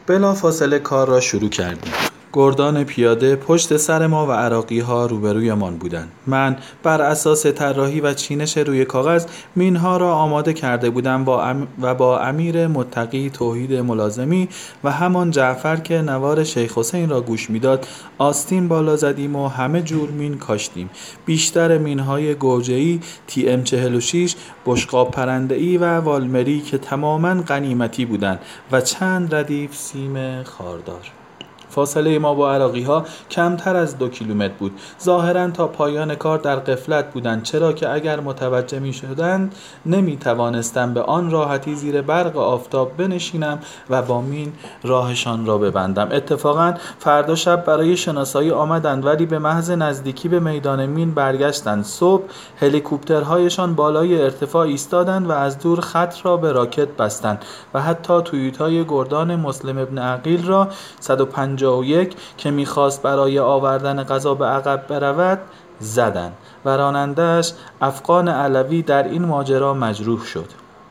بلافاصله کار را شروع کردیم. گردان پیاده پشت سر ما و عراقی ها روبرویمان بودند. من بر اساس طراحی و چینش روی کاغذ مینها را آماده کرده بودم و با امیر متقی توحید ملازمی و همان جعفر که نوار شیخ حسین را گوش میداد آستین بالا زدیم و همه جور مین کاشتیم. بیشتر مینهای گوجه‌ای، TM 46، بشقاب پرنده‌ای و والمری که تماماً غنیمتی بودند و چند ردیف سیم خاردار. فاصله ما با عراقی ها کمتر از 2 کیلومتر بود. ظاهراً تا پایان کار در غفلت بودند، چرا که اگر متوجه می شدند نمی توانستم به آن راحتی زیر برق آفتاب بنشینم و با مین راهشان را ببندم. اتفاقاً فردا شب برای شناسایی آمدند، ولی به محض نزدیکی به میدان مین برگشتند. صبح هلیکوپترهایشان بالای ارتفاع ایستادند و از دور خط را به راکت بستند و حتی تویوتای گردان مسلم ابن عقیل را 151 که می‌خواست برای آوردن غذا به عقب برود زدند و راننده‌اش افغان علوی در این ماجرا مجروح شد.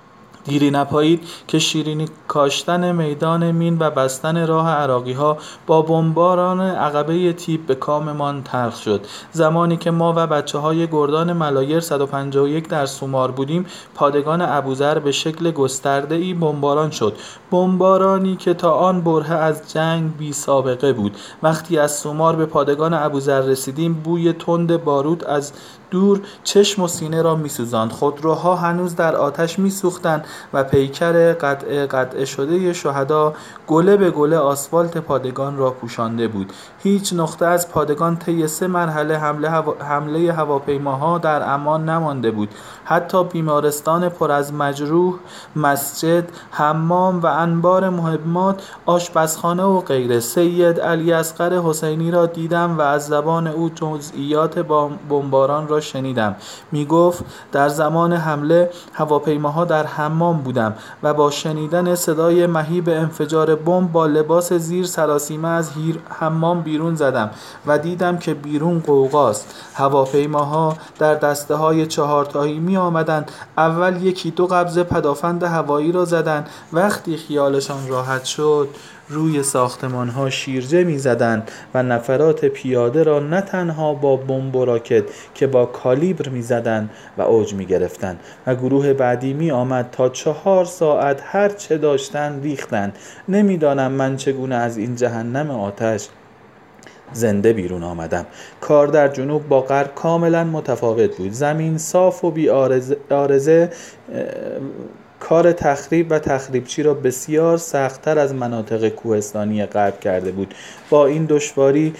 دیری نپایید که شیرینی کاشتن میدان مین و بستن راه عراقی ها با بمباران عقبه تیپ به کاممان تلخ شد. زمانی که ما و بچه های گردان ملایر 151 در سومار بودیم، پادگان ابوذر به شکل گسترده‌ای بمباران شد. بمبارانی که تا آن برهه از جنگ بی سابقه بود. وقتی از سومار به پادگان ابوذر رسیدیم، بوی تند باروت از دور چشم و سینه را می‌سوزاند. خودروها هنوز در آتش می‌سوختند و پیکر قطعه شده شهدا گله به گله آسفالت پادگان را پوشانده بود. هیچ نقطه از پادگان طی 3 مرحله حمله هواپیماها در امان نمانده بود. حتی بیمارستان پر از مجروح، مسجد، حمام و انبار مهمات، آشپزخانه و غیره. سید علی اصغر حسینی را دیدم و از زبان او جزئیات بمباران را شنیدم. می گفت در زمان حمله هواپیماها در حمام بودم و با شنیدن صدای مهیب انفجار بمب با لباس زیر سراسیمه از حمام بیرون زدم و دیدم که بیرون غوغاست. هواپیماها در دسته های 4 تایی می آمدند. اول 1-2 قبضه پدافند هوایی را زدند. وقتی خیالشان راحت شد روی ساختمان ها شیرجه می زدند و نفرات پیاده را نه تنها با بمب و راکت که با کالیبر می زدند و اوج می گرفتند و گروه بعدی می آمد تا 4 ساعت هر چه داشتند ریختند. نمیدانم من چگونه از این جهنم آتش زنده بیرون آمدم. کار در جنوب با غرب کاملا متفاوت بود. زمین صاف و بی آرزه کار تخریب و تخریبچی را بسیار سخت‌تر از مناطق کوهستانی غرب کرده بود. با این دشواری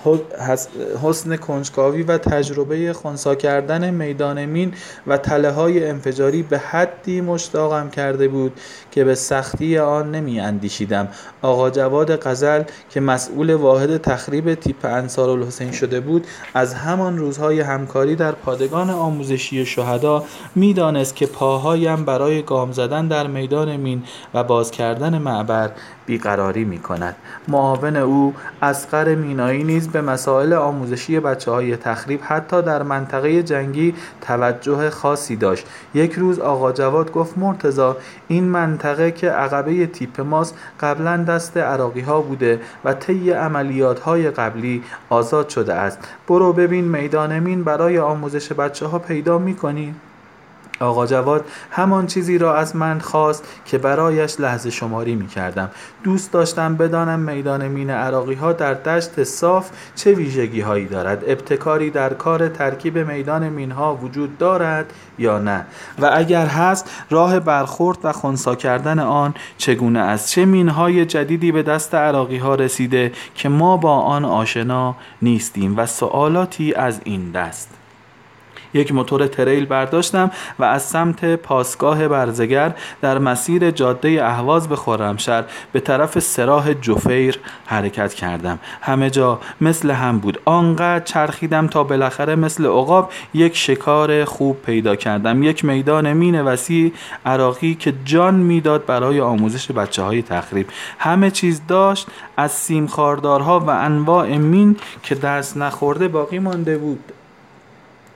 حسن کنجکاوی و تجربه خنثی کردن میدان مین و تله‌های انفجاری به حدی مشتاقم کرده بود که به سختی آن نمی اندیشیدم. آقا جواد غزل که مسئول واحد تخریب تیپ انصارالحسین شده بود، از همان روزهای همکاری در پادگان آموزشی شهدا می دانست که پاهایم برای گام زدن در میدان مین و باز کردن معبر بیقراری می کند. معاون او اصغر مینایی نیز به مسائل آموزشی بچه‌های تخریب حتی در منطقه جنگی توجه خاصی داشت. یک روز آقا جواد گفت مرتضی، این منطقه که عقبه تیپ ماست قبلا دست عراقی ها بوده و طی عملیات های قبلی آزاد شده است. برو ببین میدان مین برای آموزش بچه ها پیدا می کنی؟ آقا جواد همان چیزی را از من خواست که برایش لحظه شماری می کردم. دوست داشتم بدانم میدان مین عراقی ها در دشت صاف چه ویژگی هایی دارد. ابتکاری در کار ترکیب میدان مین ها وجود دارد یا نه؟ و اگر هست راه برخورد و خنثی کردن آن چگونه است؟ چه مین های جدیدی به دست عراقی ها رسیده که ما با آن آشنا نیستیم؟ و سوالاتی از این دست. یک موتور تریل برداشتم و از سمت پاسگاه برزگر در مسیر جاده اهواز به خرمشهر به طرف سراح جفیر حرکت کردم. همه جا مثل هم بود. آنقدر چرخیدم تا بالاخره مثل عقاب یک شکار خوب پیدا کردم. یک میدان مین وسیع عراقی که جان میداد برای آموزش بچه‌های تخریب. همه چیز داشت، از سیم خاردارها و انواع مین که دست نخورده باقی مانده بود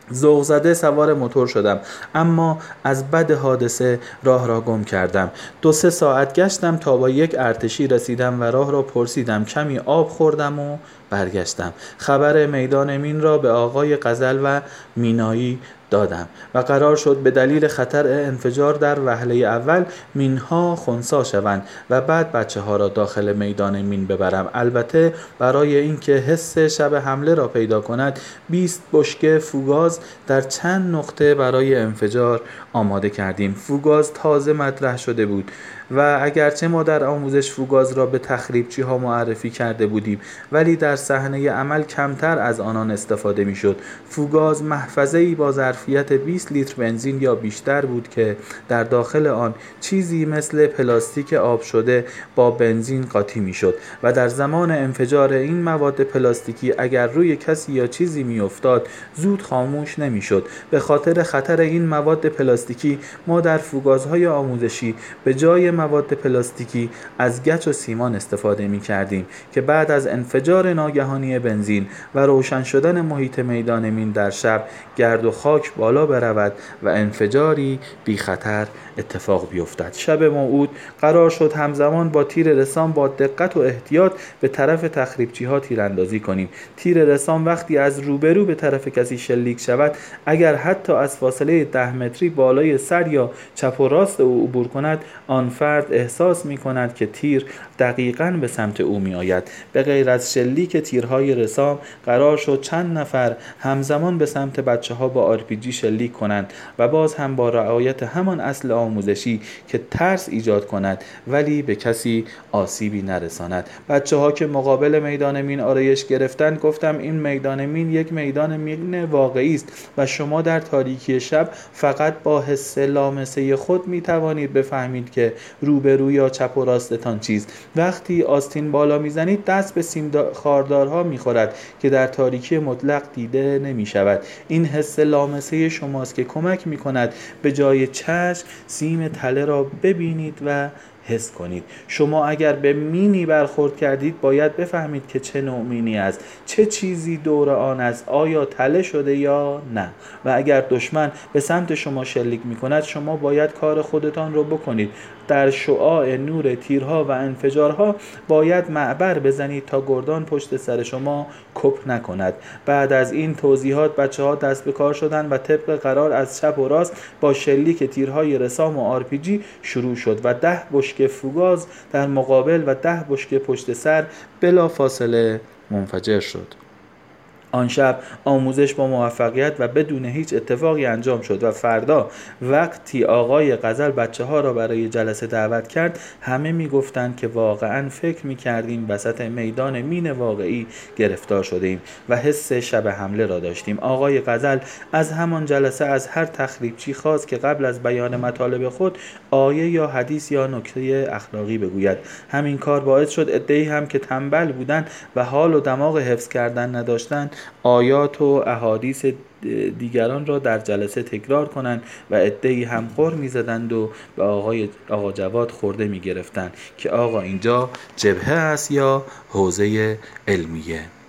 ذوق زده سوار موتور شدم، اما از بد حادثه راه را گم کردم. 2-3 ساعت گشتم تا با یک ارتشی رسیدم و راه را پرسیدم. کمی آب خوردم و برگشتم. خبر میدان مین را به آقای غزل و مینایی دادم و قرار شد به دلیل خطر انفجار در وهله اول مینها خنثی شوند و بعد بچه ها را داخل میدان مین ببرم. البته برای اینکه حس شب حمله را پیدا کند 20 بشکه فوگاز در چند نقطه برای انفجار آماده کردیم. فوگاز تازه مطرح شده بود و اگرچه ما در آموزش فوگاز را به تخریبچی ها معرفی کرده بودیم، ولی در صحنه عمل کمتر از آنان استفاده می شد. فوگاز محفظه‌ای با ظرفیت 20 لیتر بنزین یا بیشتر بود که در داخل آن چیزی مثل پلاستیک آب شده با بنزین قاطی می شد و در زمان انفجار این مواد پلاستیکی اگر روی کسی یا چیزی می افتاد زود خاموش نمی شد. به خاطر خطر این مواد پلاستیکی ما در فوگازهای آموزشی به جای مواد پلاستیکی از گچ و سیمان استفاده می کردیم که بعد از انفجار ناگهانی بنزین و روشن شدن محیط میدان مین در شب گرد و خاک بالا برود و انفجاری بی خطر اتفاق بیفتد. شب موعود قرار شد همزمان با تیر رسام با دقت و احتیاط به طرف تخریبچی ها تیراندازی کنیم. تیر رسام وقتی از روبرو به طرف کسی شلیک شود اگر حتی از فاصله 10 متری بالای سر یا چپ و راست او عبور کند، آن فرد احساس می کند که تیر دقیقاً به سمت او می آید. به غیر از شلیک تیرهای رسام قرار شد چند نفر همزمان به سمت بچه ها با RPG شلیک کنند و باز هم با رعایت همان اصل آموزشی که ترس ایجاد کند ولی به کسی آسیبی نرساند. بچه ها که مقابل میدان مین آرایش گرفتند گفتم این میدان مین یک میدان مین واقعی است و شما در تاریکی شب فقط با حس لامسه خود می توانید بفهمید که روبرو یا چپ و راستتان چیست. وقتی آستین بالا میزنید دست به سیم خاردارها میخورد که در تاریکی مطلق دیده نمی شود. این حس لامسه شماست که کمک می کند به جای چشم سیم تله را ببینید و حس کنید. شما اگر به مینی برخورد کردید باید بفهمید که چه نوع مینی است، چه چیزی دور آن است، آیا تله شده یا نه. و اگر دشمن به سمت شما شلیک می کند شما باید کار خودتان رو بکنید. در شعاع نور تیرها و انفجارها باید معبر بزنید تا گردان پشت سر شما کپ نکند. بعد از این توضیحات بچه ها دست به کار شدند و طبق قرار از چپ و راست با شلیک تیرهای رسام و RPG شروع شد و 10 بشکه فوگاز در مقابل و 10 بشکه پشت سر بلا فاصله منفجر شد. آن شب آموزش با موفقیت و بدون هیچ اتفاقی انجام شد و فردا وقتی آقای غزل بچه ها را برای جلسه دعوت کرد همه می گفتند که واقعا فکر می کردیم وسط میدان مین واقعی گرفتار شده ایم و حس شب حمله را داشتیم. آقای غزل از همان جلسه از هر تخریبچی خواست که قبل از بیان مطالب خود آیه یا حدیث یا نکته اخلاقی بگوید. همین کار باعث شد عده‌ای هم که تنبل بودند و حال و دماغ حفظ کردن نداشتند آیات و احادیث دیگران را در جلسه تکرار کنند و عده‌ای هم غر می‌زدند و به آقا جواد خورده می‌گرفتند که آقا اینجا جبهه است یا حوزه علمیه.